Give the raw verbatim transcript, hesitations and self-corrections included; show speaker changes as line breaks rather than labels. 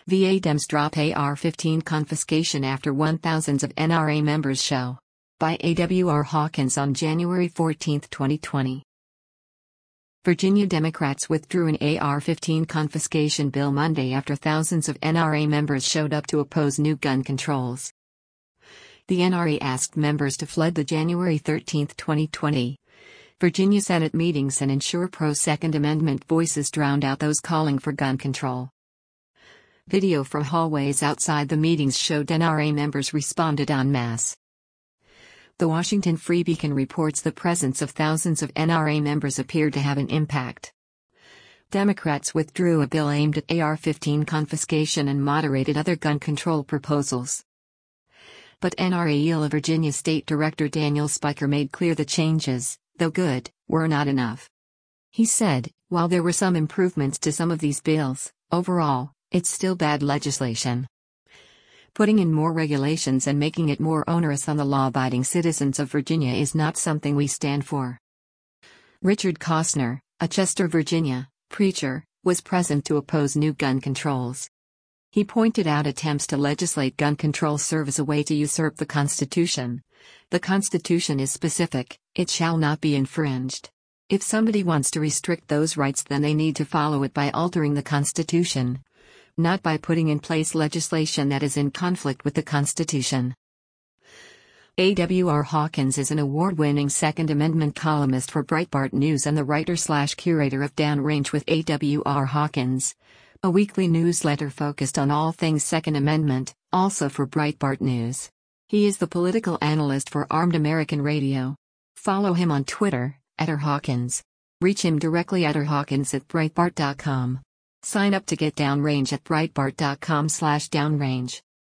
V A Dems drop A R fifteen confiscation after one thousands of N R A members show. By A W R Hawkins on January fourteenth, twenty twenty. Virginia Democrats withdrew an A R fifteen confiscation bill Monday after thousands of N R A members showed up to oppose new gun controls. The N R A asked members to flood the January thirteenth, twenty twenty, Virginia Senate meetings and ensure pro-Second Amendment voices drowned out those calling for gun control. Video from hallways outside the meetings showed N R A members responded en masse. The Washington Free Beacon reports the presence of thousands of N R A members appeared to have an impact. Democrats withdrew a bill aimed at A R fifteen confiscation and moderated other gun control proposals. But N R A E L A Virginia State Director Daniel Spiker made clear the changes, though good, were not enough. He said, while there were some improvements to some of these bills, overall, it's still bad legislation. Putting in more regulations and making it more onerous on the law-abiding citizens of Virginia is not something we stand for. Richard Costner, a Chester, Virginia, preacher, was present to oppose new gun controls. He pointed out attempts to legislate gun control serve as a way to usurp the Constitution. The Constitution is specific, it shall not be infringed. If somebody wants to restrict those rights, then they need to follow it by altering the Constitution, not by putting in place legislation that is in conflict with the Constitution. A W R Hawkins is an award-winning Second Amendment columnist for Breitbart News and the writer-slash-curator of Downrange with A W R Hawkins, a weekly newsletter focused on all things Second Amendment, also for Breitbart News. He is the political analyst for Armed American Radio. Follow him on Twitter, at R Hawkins. Reach him directly at r hawkins at breitbart dot com. Sign up to get Downrange at breitbart dot com slash downrange.